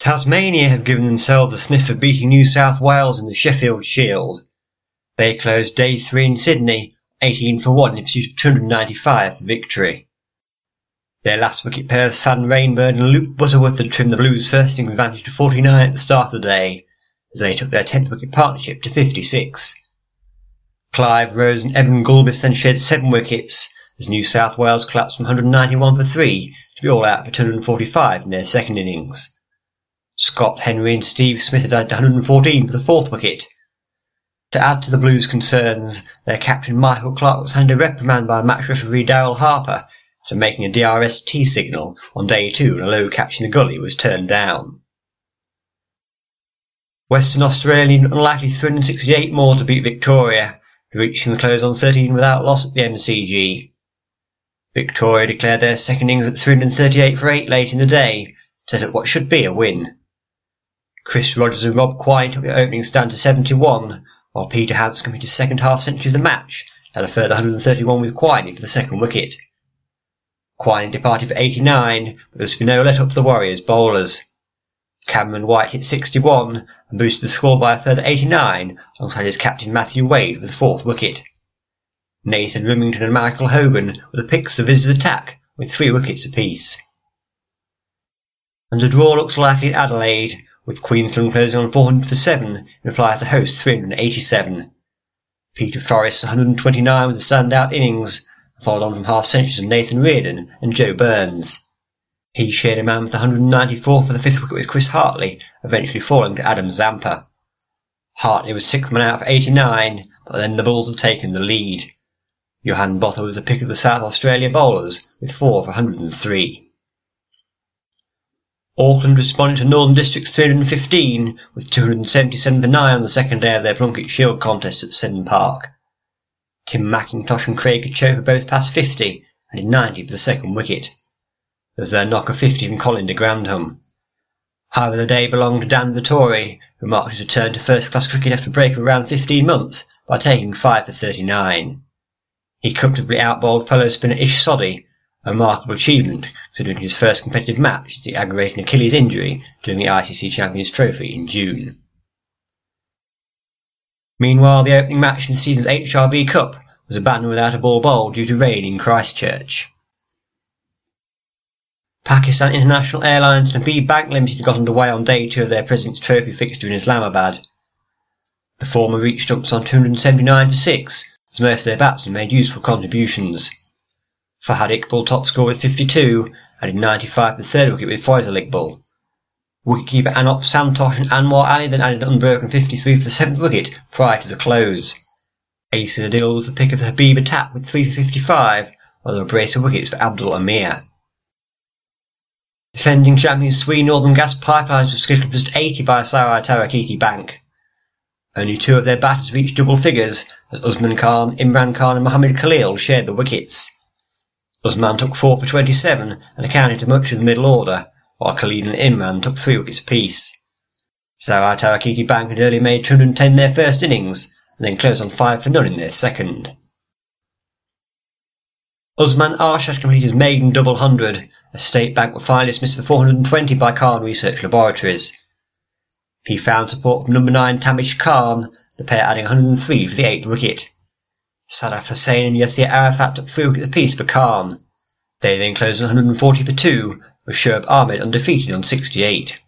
Tasmania have given themselves a sniff of beating New South Wales in the Sheffield Shield. They closed Day 3 in Sydney 18-1 in pursuit of 295 for victory. Their last wicket pairs Sam Rainbird and Luke Butterworth had trimmed the Blues' first innings advantage to 49 at the start of the day, as they took their 10th wicket partnership to 56. Clive Rose and Evan Gulbis then shared 7 wickets, as New South Wales collapsed from 191 for 3 to be all out for 245 in their second innings. Scott Henry and Steve Smith had added 114 for the 4th wicket. To add to the Blues' concerns, their captain Michael Clarke was handed a reprimand by match referee Darryl Harper after making a DRS-T signal on Day 2 and a low catch in the gully was turned down. Western Australia needed unlikely 368 more to beat Victoria, reaching the close on 13 without loss at the MCG. Victoria declared their second innings at 338 for 8 late in the day, to set up what should be a win. Chris Rogers and Rob Quine took the opening stand to 71, while Peter Hanson completed his second half century of the match, and a further 131 with Quine for the second wicket. Quine departed for 89, but there was to be no let-up for the Warriors bowlers. Cameron White hit 61 and boosted the score by a further 89 alongside his captain Matthew Wade for the 4th wicket. Nathan Rimington and Michael Hogan were the picks for the visitors' attack with 3 wickets apiece. And a draw looks likely in Adelaide, with Queensland closing on 400 for 7 in reply to the hosts 387. Peter Forrest's 129 was a standout innings, followed on from half-centuries of Nathan Reardon and Joe Burns. He shared a man with 194 for the 5th wicket with Chris Hartley, eventually falling to Adam Zampa. Hartley was 6th man out for 89, but then the Bulls had taken the lead. Johan Botha was the pick of the South Australia bowlers, with 4 for 103. Auckland responded to Northern District's 315 with 277 for 9 on the second day of their Plunket Shield contest at Seddon Park. Tim McIntosh and Craig Choper both passed 50 and did 90 for the second wicket. There was their knock of 50 from Colin de Grandham. However, the day belonged to Dan Vettori, who marked his return to first-class cricket after a break of around 15 months by taking 5 for 39. He comfortably outbowled fellow spinner Ish Sodhi, a remarkable achievement considering his first competitive match is the aggravating Achilles injury during the ICC Champions Trophy in June. Meanwhile, the opening match in the season's HRV Cup was abandoned without a ball bowled due to rain in Christchurch. Pakistan International Airlines and Habib Bank Limited got underway on Day 2 of their President's Trophy fixture in Islamabad. The former reached stumps on 279 for 6, as most of their batsmen made useful contributions. Fahad Iqbal top scored with 52, and did 95 for the 3rd wicket with Faisal Iqbal. Wicketkeeper Anop Santosh and Anwar Ali then added an unbroken 53 for the 7th wicket prior to the close. Asa Adil was the pick of the Habib attack with 3 for 55, while there were a brace of wickets for Abdul Amir. Defending champions Swee Northern Gas Pipelines were scheduled for just 80 by Sarai Tarakiti Bank. Only 2 of their batters reached double figures, as Usman Khan, Imran Khan and Mohammed Khalil shared the wickets. Usman took 4 for 27 and accounted to much of the middle order, while Khalil and Imran took 3 wickets apiece. Sarai Tarakiti Bank had earlier made 210 in their first innings, and then closed on 5 for none in their second. Usman Arshad completed his maiden double 100, as State Bank were finally dismissed for 420 by Khan Research Laboratories. He found support from number 9 Tamish Khan, the pair adding 103 for the 8th wicket. Sadaf Hussain and Yasir Arafat took 3 wickets apiece for Khan. They then closed on 140 for 2, with Shoaib Ahmed undefeated on 68.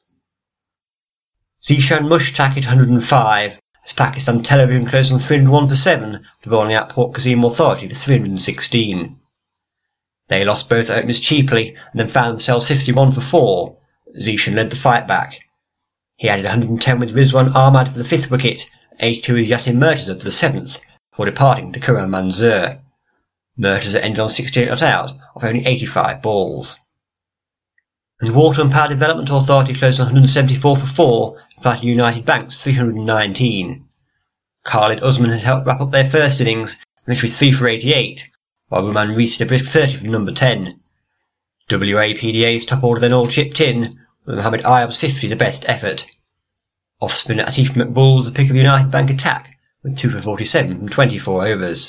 Zishan Mushtaq hit 105, as Pakistan Television closed on 301 for 7, to bowling out Port Qasim Authority to 316. They lost both openers cheaply, and then found themselves 51 for 4. Zishan led the fight back. He added 110 with Rizwan Ahmad for the 5th wicket, and 82 with Yassin Murtaza for the 7th, before departing to Karam Manzoor. Murtaza ended on 68 not out, off only 85 balls. And Water and Power Development Authority closed on 174 for 4, and Platinum United Bank's 319. Khalid Usman had helped wrap up their first innings, and finished with 3 for 88, while Ruman reached a brisk 30 from number 10. WAPDA's top order then all chipped in, with Mohammed Ayab's 50 the best effort. Off-spinner Atif Maqbool was the pick of the United Bank attack, with 2 for 47 from 24 overs.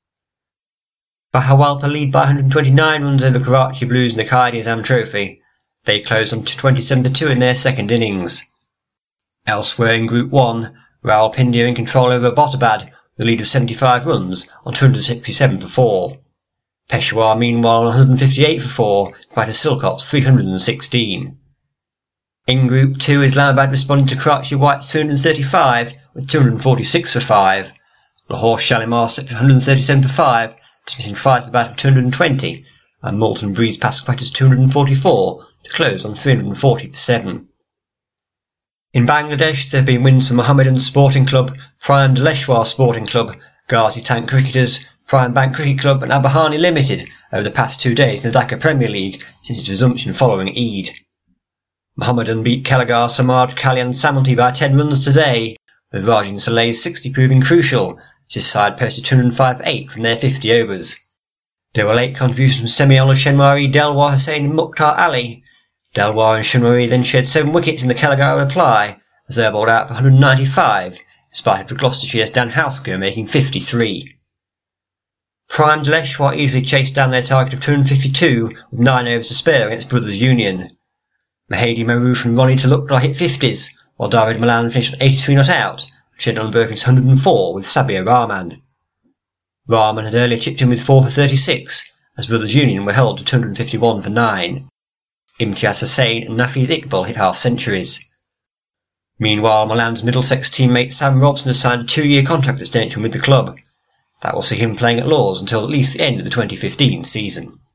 Bahawalpur lead by 129 runs over Karachi Blues in the Qaid-e-Azam Trophy, They closed on 27-2 in their second innings. Elsewhere in Group 1, Rawalpindi are in control over Abbottabad with a lead of 75 runs on 267 for 4. Peshawar meanwhile on 158 for 4, despite a Silcott's 316. In Group 2, Islamabad responding to Karachi White's 335 with 246 for 5. Lahore Shalimar slipped 137 for 5, dismissing Faizabad for 220, and Multan breezed past Quetta's 244 to close on 340 for 7. In Bangladesh, there have been wins for Mohammedan Sporting Club, Prime Daleshwar Sporting Club, Ghazi Tank Cricketers, Prime Bank Cricket Club and Abahani Limited over the past 2 days in the Dhaka Premier League since its resumption following Eid. Mohammedan beat Kalagar Samad Kalyan Samanti by 10 runs today, with Rajan Saleh's 60 proving crucial, as his side posted 205 for 8 from their 50 overs. There were late contributions from Semi-Ola Shenwari, Delwar Hussain and Mukhtar Ali. Delwar and Shenwari then shared 7 wickets in the Kalagar reply, as they were bowled out for 195, in spite of the Gloucestershire's Dan Housker making 53. Prime Daleshwar easily chased down their target of 252 with 9 overs to spare against Brothers Union. Mahedi Maroof and Ronnie Talukdar hit 50s, while David Malan finished on 83 not out, which had on Birking's 104 with Sabir Rahman. Rahman had earlier chipped in with 4 for 36, as Brothers Union were held to 251 for 9. Imtiaz Hussain and Nafiz Iqbal hit half-centuries. Meanwhile, Malan's Middlesex teammate Sam Robson has signed a 2-year contract extension with the club. That will see him playing at Lord's until at least the end of the 2015 season.